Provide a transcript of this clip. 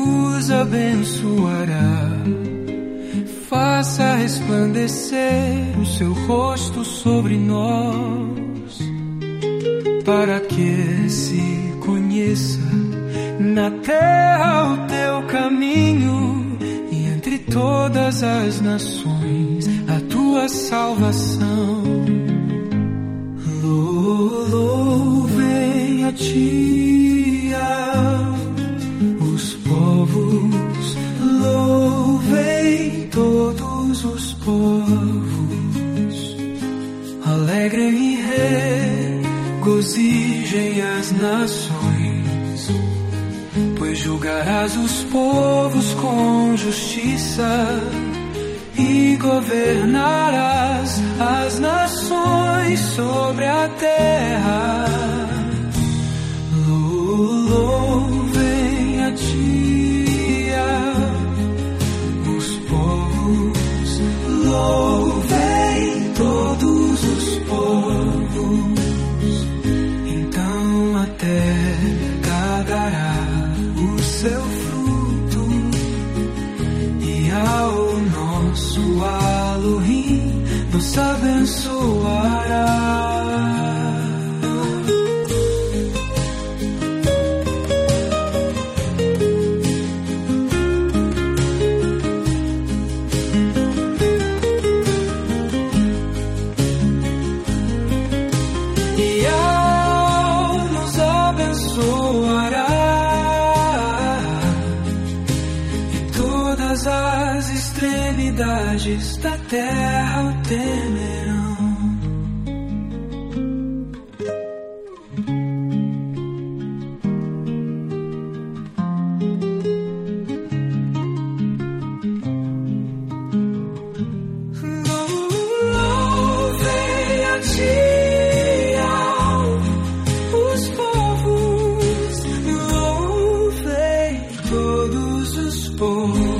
nos abençoará. Faça resplandecer o seu rosto sobre nós, para que se conheça na terra o teu caminho, e entre todas as nações a tua salvação. Louvem a ti os povos, louvem todos os povos, alegrem e regozijem as nações, pois julgarás os povos com justiça e governarás as nações sobre a terra. Louvem a ti os povos, louvem todos os povos, então a terra dará o seu fruto, e ao nosso Elohim nos abençoará. E ao nos abençoará, e todas as extremidades da terra o temerão. Louvem a ti os povos, louvem todos os povos,